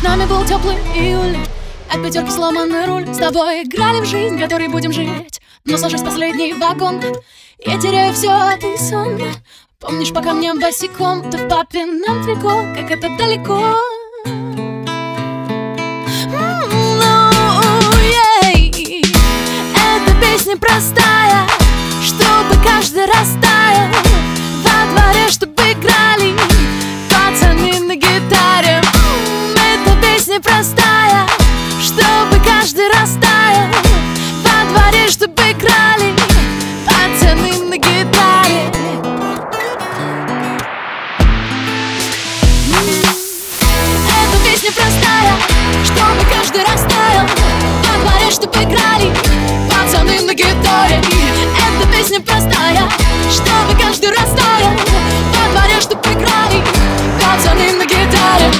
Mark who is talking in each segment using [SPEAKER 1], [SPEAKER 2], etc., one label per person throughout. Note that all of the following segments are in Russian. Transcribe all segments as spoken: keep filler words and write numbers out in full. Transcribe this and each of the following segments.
[SPEAKER 1] С нами был теплый июль, от пятерки сломанный руль. С тобой играли в жизнь, которой будем жить. Но сажусь в последний вагон, я теряю все, а ты сон. Помнишь, по камням босиком ты в папином трико, как это далеко. Эта песня простая, чтобы каждый растаял. Во дворе, чтобы играли пацаны на гитаре. Эта песня простая, чтобы каждый растаял. Во дворе, чтобы играли пацаны на гитаре. Эта песня простая, чтобы каждый растаял. Во дворе, чтобы играли пацаны на гитаре. Эта песня простая, чтобы каждый растаял. Во дворе, чтобы играли пацаны на гитаре.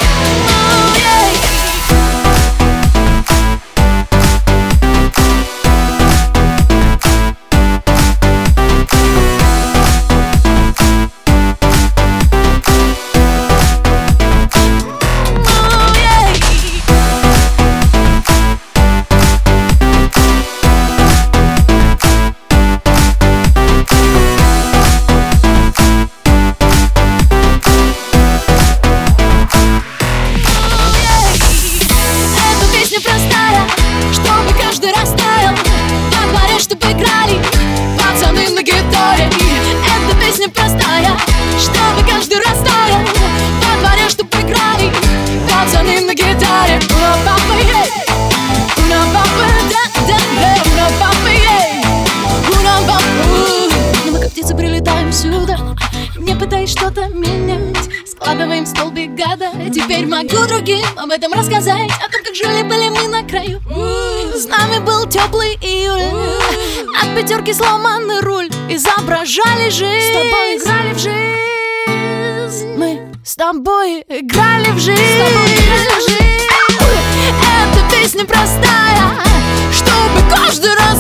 [SPEAKER 1] Чтобы играли пацаны на гитаре. Эта песня простая, чтобы каждый растаял. Во дворе, чтобы играли пацаны на гитаре. Ура, папа, ей! Ура, папа, да-да-да! Ура, папа, ей! Ура, папа! Но мы как птицы прилетаем сюда, не пытаясь что-то менять. Складываем столбик года. Теперь могу другим об этом рассказать, о том, как жили-были мы на краю. С нами был теплый июль, от пятерки сломанный руль. Изображали жизнь, с тобой играли в жизнь. Мы с тобой играли в жизнь. Эта песня простая, чтобы каждый раз